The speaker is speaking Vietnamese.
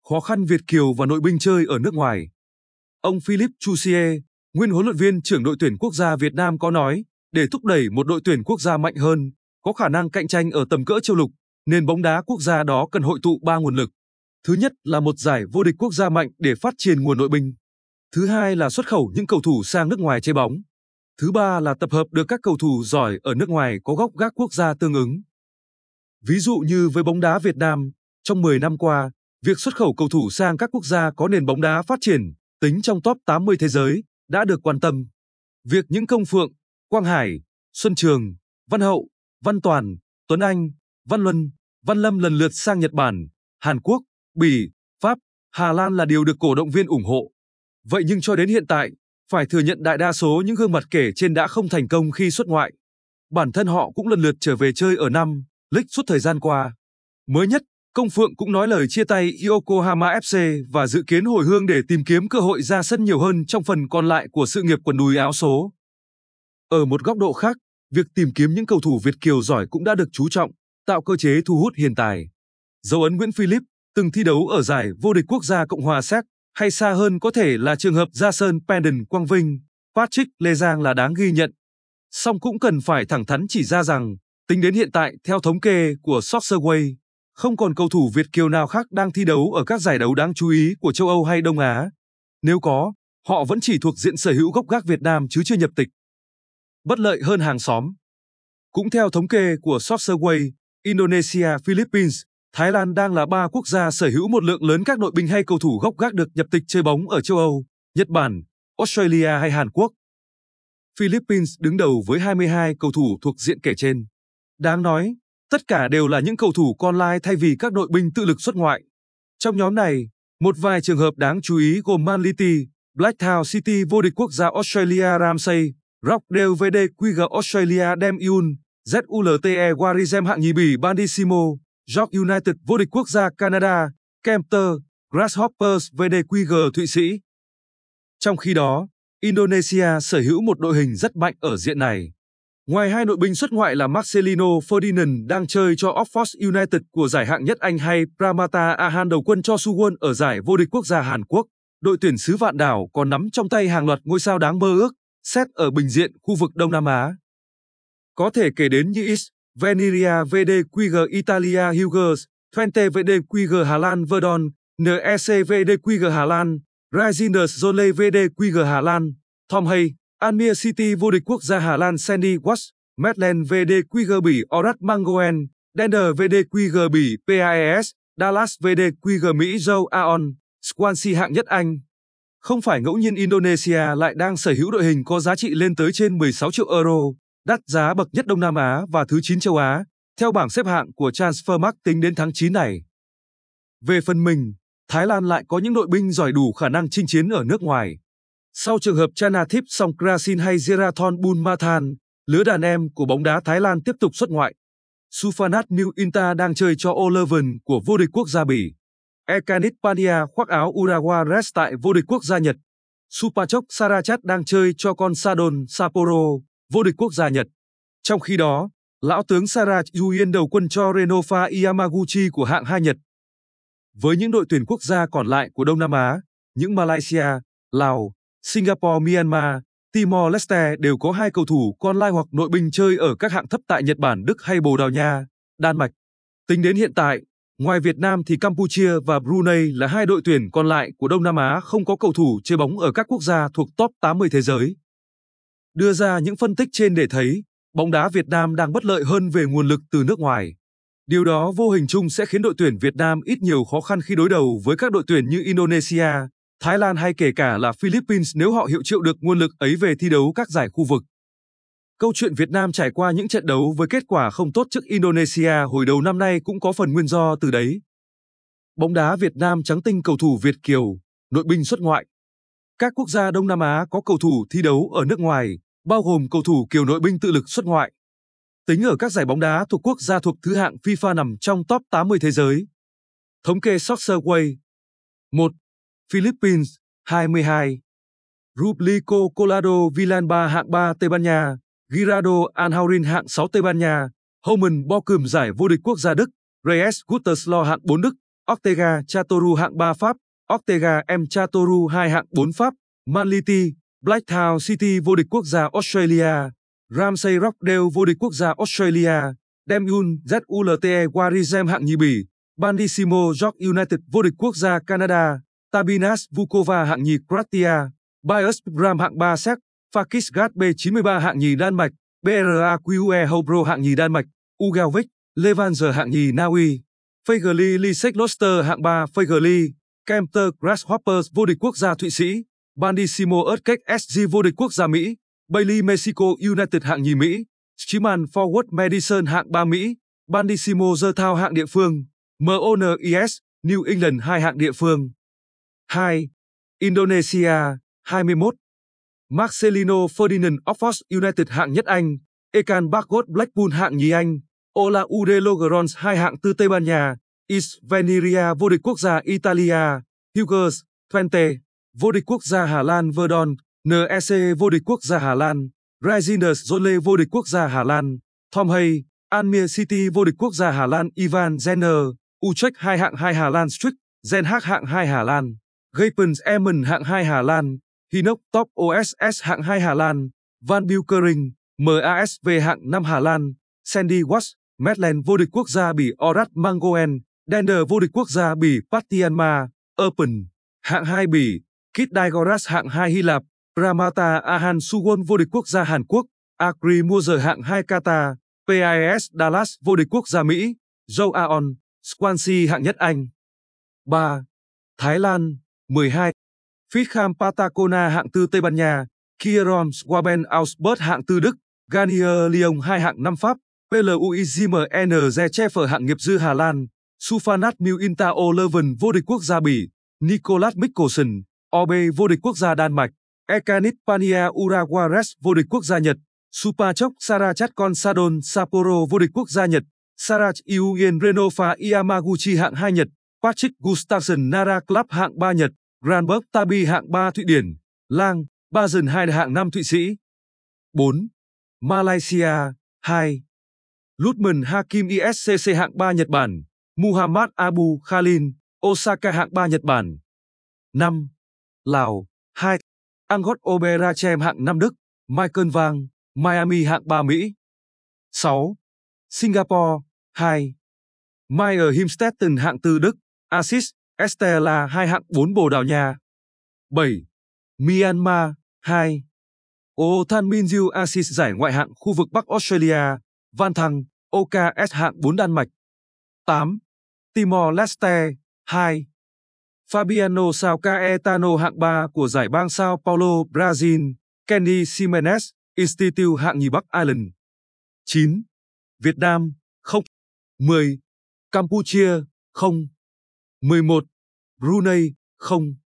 Khó khăn Việt kiều và nội binh chơi ở nước ngoài. Ông Philippe Jouzier, nguyên huấn luyện viên trưởng đội tuyển quốc gia Việt Nam có nói, để thúc đẩy một đội tuyển quốc gia mạnh hơn, có khả năng cạnh tranh ở tầm cỡ châu lục, nền bóng đá quốc gia đó cần hội tụ 3 nguồn lực. Thứ nhất là một giải vô địch quốc gia mạnh để phát triển nguồn nội binh. Thứ hai là xuất khẩu những cầu thủ sang nước ngoài chơi bóng. Thứ ba là tập hợp được các cầu thủ giỏi ở nước ngoài có gốc gác quốc gia tương ứng. Ví dụ như với bóng đá Việt Nam, trong 10 năm qua, việc xuất khẩu cầu thủ sang các quốc gia có nền bóng đá phát triển, tính trong top 80 thế giới, đã được quan tâm. Việc những Công Phượng, Quang Hải, Xuân Trường, Văn Hậu, Văn Toàn, Tuấn Anh, Văn Luân, Văn Lâm lần lượt sang Nhật Bản, Hàn Quốc, Bỉ, Pháp, Hà Lan là điều được cổ động viên ủng hộ. Vậy nhưng cho đến hiện tại, phải thừa nhận đại đa số những gương mặt kể trên đã không thành công khi xuất ngoại. Bản thân họ cũng lần lượt trở về chơi ở League suốt thời gian qua. Mới nhất, Công Phượng cũng nói lời chia tay Yokohama FC và dự kiến hồi hương để tìm kiếm cơ hội ra sân nhiều hơn trong phần còn lại của sự nghiệp quần đùi áo số. Ở một góc độ khác, việc tìm kiếm những cầu thủ Việt kiều giỏi cũng đã được chú trọng, tạo cơ chế thu hút hiền tài. Dấu ấn Nguyễn Philip, từng thi đấu ở giải vô địch quốc gia Cộng hòa Séc, hay xa hơn có thể là trường hợp Jason Pendon Quang Vinh, Patrick Lê Giang là đáng ghi nhận. Song cũng cần phải thẳng thắn chỉ ra rằng, tính đến hiện tại theo thống kê của Soccerway, không còn cầu thủ Việt kiều nào khác đang thi đấu ở các giải đấu đáng chú ý của châu Âu hay Đông Á. Nếu có, họ vẫn chỉ thuộc diện sở hữu gốc gác Việt Nam chứ chưa nhập tịch. Bất lợi hơn hàng xóm. Cũng theo thống kê của Soccerway, Indonesia, Philippines, Thái Lan đang là 3 quốc gia sở hữu một lượng lớn các nội binh hay cầu thủ gốc gác được nhập tịch chơi bóng ở châu Âu, Nhật Bản, Australia hay Hàn Quốc. Philippines đứng đầu với 22 cầu thủ thuộc diện kể trên. Đáng nói, tất cả đều là những cầu thủ con lai thay vì các nội binh tự lực xuất ngoại. Trong nhóm này, một vài trường hợp đáng chú ý gồm Man City, Blacktown City vô địch quốc gia Australia Ramsey, Rockdale VDQG Australia Dem Yun, ZULTE Warizem hạng nhì Bỉ Bandissimo, York United vô địch quốc gia Canada, Kempter, Grasshoppers VDQG Thụy Sĩ. Trong khi đó, Indonesia sở hữu một đội hình rất mạnh ở diện này. Ngoài hai nội binh xuất ngoại là Marcelino Ferdinand đang chơi cho Oxford United của giải hạng nhất Anh hay Pramata Ahan đầu quân cho Suwon ở giải vô địch quốc gia Hàn Quốc, đội tuyển xứ Vạn Đảo còn nắm trong tay hàng loạt ngôi sao đáng mơ ước, xét ở bình diện khu vực Đông Nam Á. Có thể kể đến như Is, Veneria VDQG Italia Hughes, Twente VDQG Hà Lan Verdon, NEC VDQG Hà Lan, Reginers Zole VDQG Hà Lan, Tom Hay, Almere City vô địch quốc gia Hà Lan Sandy Watts, Medland VDQG Bỉ Orat Mangoen, Dender VDQG Bỉ PAES, Dallas VDQG Mỹ Joe Aon, Swansea hạng nhất Anh. Không phải ngẫu nhiên Indonesia lại đang sở hữu đội hình có giá trị lên tới trên 16 triệu euro, đắt giá bậc nhất Đông Nam Á và thứ 9 châu Á, theo bảng xếp hạng của Transfermarkt tính đến tháng 9 này. Về phần mình, Thái Lan lại có những đội binh giỏi đủ khả năng chinh chiến ở nước ngoài. Sau trường hợp Chanathip Songkrasin hay Zerathon Bunmathan, lứa đàn em của bóng đá Thái Lan tiếp tục xuất ngoại. Sufanat New Inta đang chơi cho O'Leven của vô địch quốc gia Bỉ. Ekanit Pandia khoác áo Urawa Reds tại vô địch quốc gia Nhật. Supachok Sarachat đang chơi cho Consadole Sapporo, vô địch quốc gia Nhật. Trong khi đó, lão tướng Sarach Yuyen đầu quân cho Renofa Yamaguchi của hạng 2 Nhật. Với những đội tuyển quốc gia còn lại của Đông Nam Á, những Malaysia, Lào, Singapore, Myanmar, Timor-Leste đều có 2 cầu thủ con lai hoặc nội binh chơi ở các hạng thấp tại Nhật Bản, Đức hay Bồ Đào Nha, Đan Mạch. Tính đến hiện tại, ngoài Việt Nam thì Campuchia và Brunei là 2 đội tuyển còn lại của Đông Nam Á không có cầu thủ chơi bóng ở các quốc gia thuộc top 80 thế giới. Đưa ra những phân tích trên để thấy, bóng đá Việt Nam đang bất lợi hơn về nguồn lực từ nước ngoài. Điều đó vô hình chung sẽ khiến đội tuyển Việt Nam ít nhiều khó khăn khi đối đầu với các đội tuyển như Indonesia, Thái Lan hay kể cả là Philippines nếu họ hiệu triệu được nguồn lực ấy về thi đấu các giải khu vực. Câu chuyện Việt Nam trải qua những trận đấu với kết quả không tốt trước Indonesia hồi đầu năm nay cũng có phần nguyên do từ đấy. Bóng đá Việt Nam trắng tinh cầu thủ Việt kiều, nội binh xuất ngoại. Các quốc gia Đông Nam Á có cầu thủ thi đấu ở nước ngoài, bao gồm cầu thủ kiều nội binh tự lực xuất ngoại. Tính ở các giải bóng đá thuộc quốc gia thuộc thứ hạng FIFA nằm trong top 80 thế giới. Thống kê Soccerway. 1. Philippines, 22. Rublico Colado Villalba hạng 3 Tây Ban Nha, Girado Anhaurin hạng 6 Tây Ban Nha, Homan Bochum giải vô địch quốc gia Đức, Reyes Gütersloh hạng 4 Đức, Ortega Chatoru hạng 3 Pháp, Ortega M Chatoru 2 hạng 4 Pháp, Manliti, Blacktown City vô địch quốc gia Australia, Ramsay Rockdale vô địch quốc gia Australia, Demyun ZULTE Warizem hạng nhì Bỉ, Bandissimo York United vô địch quốc gia Canada, Tabinas Vukova hạng nhì Croatia, Bios Gram hạng 3 Séc, Fakisgat B93 hạng nhì Đan Mạch, BRAQE Hobro hạng nhì Đan Mạch, Ugelvik, Levanzer hạng nhì Na Uy, Fagerli Lisek Loster hạng 3 Fagerli, Kempter Grasshoppers vô địch quốc gia Thụy Sĩ, Bandissimo Earthquake SG vô địch quốc gia Mỹ, Bailey Mexico United hạng nhì Mỹ, Schiman Forward Madison hạng 3 Mỹ, Bandissimo Zertown hạng địa phương, MONIS, New England 2 hạng địa phương. 2. Indonesia, 21. Marcelino Ferdinand Oxford United hạng nhất Anh, Ekan Bagot Blackpool hạng nhì Anh, Olaúde Logrons 2 hạng tư Tây Ban Nha, East Veneria vô địch quốc gia Italia, Hughes, Twente, vô địch quốc gia Hà Lan Verdon, NEC vô địch quốc gia Hà Lan, Reginers Zolle vô địch quốc gia Hà Lan, Tom Hay, Almere City vô địch quốc gia Hà Lan Ivan Zenner, Utrecht 2 hạng 2 Hà Lan Strict, Den Haag hạng 2 Hà Lan, Gapens Emmen hạng 2 Hà Lan, Hinok Top OSS hạng 2 Hà Lan, Van Buikering, MASV hạng 5 Hà Lan, Sandy Watts, Medland vô địch quốc gia Bỉ Orat Mangoen, Dender vô địch quốc gia Bỉ Patianma, Open, hạng 2 Bỉ, Kit Digoras hạng 2 Hy Lạp, Ramata Ahan Suwon vô địch quốc gia Hàn Quốc, Agri Moser hạng 2 Qatar, PIS Dallas vô địch quốc gia Mỹ, Joe Aon, Swansea hạng nhất Anh. 3. Thái Lan, 12. Fishham Patagona hạng tư Tây Ban Nha, Kieron Schwaben Ausbert hạng tư Đức, Garnier Lyon 2 hạng 5 Pháp, PLUIZMN Zecheffer hạng nghiệp dư Hà Lan, Sufanat Mil Intao Leuven vô địch quốc gia Bỉ, Nicolas Mikkelsen, OB vô địch quốc gia Đan Mạch, Ekanit Pania Urawares vô địch quốc gia Nhật, Supachok Sarachat Consadole Sapporo vô địch quốc gia Nhật, Sarach Iuyen Renofa Yamaguchi hạng 2 Nhật, Patrick Gustafsson Nara Club hạng 3 Nhật, Granberg Tabi hạng 3 Thụy Điển, Lang, Bazen 2 hạng 5 Thụy Sĩ. 4. Malaysia, 2. Lutman Hakim ISCC hạng 3 Nhật Bản, Muhammad Abu Khalil, Osaka hạng 3 Nhật Bản. 5. Lào, 2. Angot Oberachem hạng 5 Đức, Michael Wang, Miami hạng 3 Mỹ. 6. Singapore, 2. Meyer Himstetten hạng 4 Đức, Asis, Estella 2 hạng 4 Bồ Đào Nha. 7. Myanmar, 2. O Than Minh Diêu Asis giải ngoại hạng khu vực Bắc Australia, Van Thăng, OKS hạng 4 Đan Mạch. 8. Timor-Leste, 2. Fabiano Sao Caetano hạng 3 của giải bang Sao Paulo, Brazil, Kenny Ximenez, Institute hạng nhì Bắc Ireland. 9. Việt Nam, 0. 10. Campuchia, 0. 11. Brunei, 0.